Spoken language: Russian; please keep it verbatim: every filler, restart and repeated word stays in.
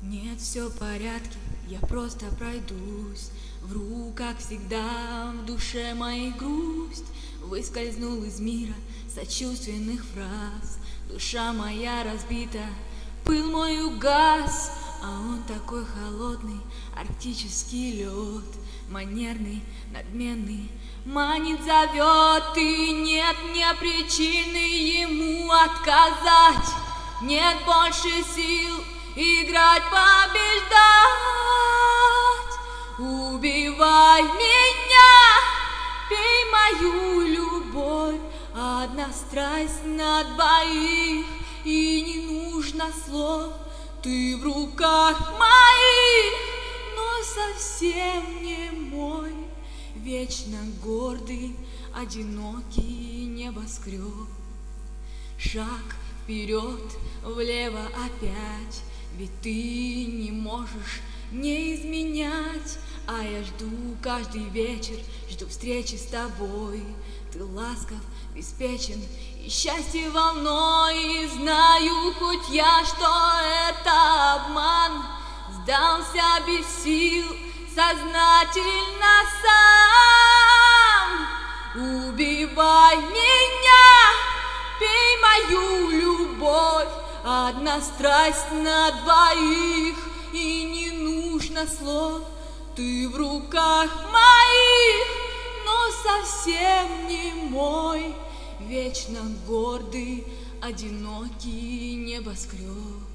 Нет, все в порядке, я просто пройдусь. Вру, как всегда, в душе моей грусть. Выскользнул из мира сочувственных фраз. Душа моя разбита, пыл мой угас, а он такой холодный, арктический лед. Манерный, надменный, манит, зовет, и нет мне причины ему отказать. Нет больше сил играть, побеждать. Убивай меня, пей мою любовь. Одна страсть на двоих, и не нужно слов. Ты в руках моих, но совсем не мой. Вечно гордый, одинокий небоскреб. Шаг вперед, влево опять, ведь ты не можешь не изменять. А я жду каждый вечер, жду встречи с тобой. Ты ласков, беспечен, и счастье волной. И знаю хоть я, что это обман. Сдался без сил, сознательно сам. Убивай меня, пей мою любовь. Одна страсть на двоих, и не нужно слов. Ты в руках моих, но совсем не мой. Вечно гордый, одинокий небоскреб.